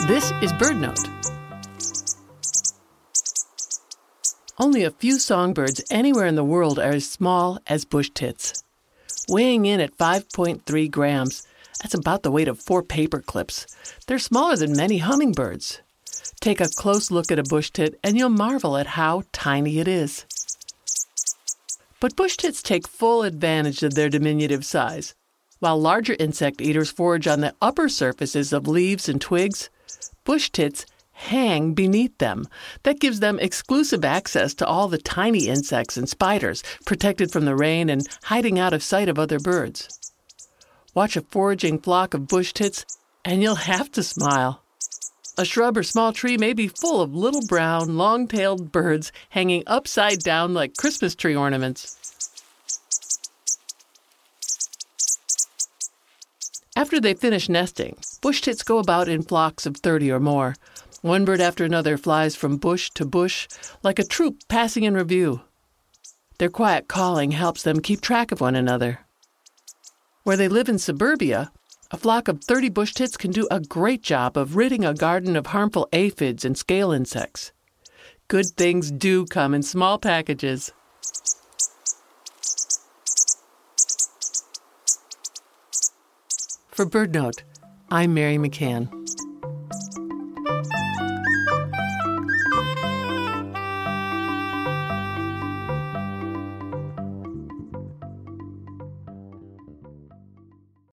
This is BirdNote. Only a few songbirds anywhere in the world are as small as bush tits. Weighing in at 5.3 grams, that's about the weight of 4 paper clips. They're smaller than many hummingbirds. Take a close look at a bush tit and you'll marvel at how tiny it is. But bush tits take full advantage of their diminutive size. While larger insect eaters forage on the upper surfaces of leaves and twigs, bush tits hang beneath them. That gives them exclusive access to all the tiny insects and spiders, protected from the rain and hiding out of sight of other birds. Watch a foraging flock of bush tits, and you'll have to smile. A shrub or small tree may be full of little brown, long-tailed birds hanging upside down like Christmas tree ornaments. After they finish nesting, bush tits go about in flocks of 30 or more. One bird after another flies from bush to bush, like a troop passing in review. Their quiet calling helps them keep track of one another. Where they live in suburbia, a flock of 30 bush tits can do a great job of ridding a garden of harmful aphids and scale insects. Good things do come in small packages. For BirdNote, I'm Mary McCann.